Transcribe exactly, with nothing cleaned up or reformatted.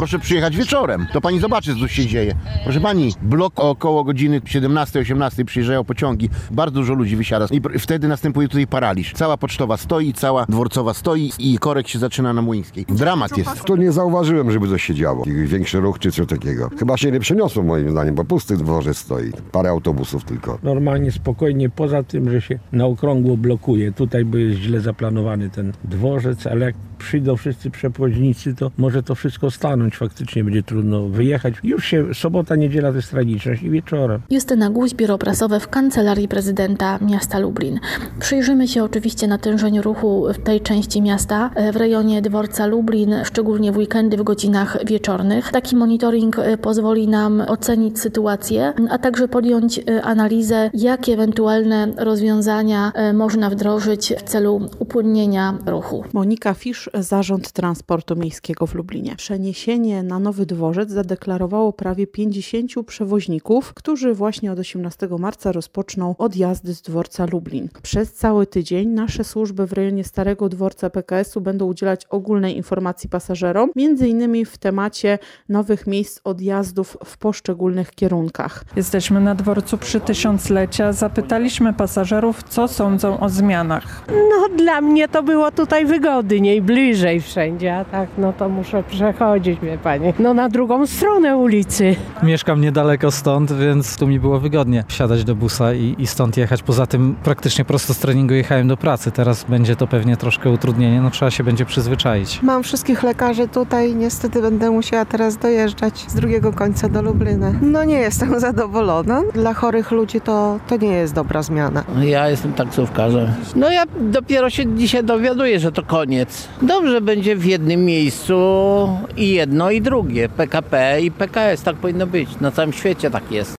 Proszę przyjechać wieczorem, to pani zobaczy, co tu się dzieje. Proszę pani, blok około godziny siedemnastej osiemnastej przyjeżdżają pociągi, bardzo dużo ludzi wysiada i wtedy następuje tutaj paraliż. Cała pocztowa stoi, cała dworcowa stoi i korek się zaczyna na Młyńskiej. Dramat jest. To nie zauważyłem, żeby coś się działo. Większy ruch czy coś takiego. Chyba się nie przeniosło moim zdaniem, bo pusty dworzec stoi. Parę autobusów tylko. Normalnie, spokojnie, poza tym, że się na okrągło blokuje. Tutaj by jest źle zaplanowany ten dworzec, ale jak przyjdą wszyscy przewoźnicy, to może to wszystko stanąć. Faktycznie będzie trudno wyjechać. Już się sobota, niedziela to jest tragiczność i wieczorem. Justyna Guś, biuro prasowe w Kancelarii Prezydenta Miasta Lublin. Przyjrzymy się oczywiście natężeniu ruchu w tej części miasta, w rejonie dworca Lublin, szczególnie w weekendy, w godzinach wieczornych. Taki monitoring pozwoli nam ocenić sytuację, a także podjąć analizę, jakie ewentualne rozwiązania można wdrożyć w celu upłynnienia ruchu. Monika Fisz, Zarząd Transportu Miejskiego w Lublinie. Przeniesienie na nowy dworzec zadeklarowało prawie pięćdziesięciu przewoźników, którzy właśnie od osiemnastego marca rozpoczną odjazdy z dworca Lublin. Przez cały tydzień nasze służby w rejonie Starego Dworca P K S u będą udzielać ogólnej informacji pasażerom, między innymi w temacie nowych miejsc odjazdów w poszczególnych kierunkach. Jesteśmy na dworcu przy tysiąclecia. Zapytaliśmy pasażerów, co sądzą o zmianach. No dla mnie to było tutaj wygodniej, bliżej wszędzie, a tak no to muszę przechodzić, wie pani, no na drugą stronę ulicy. Mieszkam niedaleko stąd, więc tu mi było wygodnie wsiadać do busa i, i stąd jechać. Poza tym praktycznie prosto z treningu jechałem do pracy. Teraz będzie to pewnie troszkę utrudnienie, no trzeba się będzie przyzwyczaić. Mam wszystkich lekarzy tutaj, niestety będę musiała teraz dojeżdżać z drugiego końca do Lublina. No nie jestem zadowolona. Dla chorych ludzi to, to nie jest dobra zmiana. Ja jestem taksówkarzem. No ja dopiero się dzisiaj dowiaduję, że to koniec. Dobrze będzie w jednym miejscu i jedno i drugie. P K P i P K S, tak powinno być. Na całym świecie tak jest.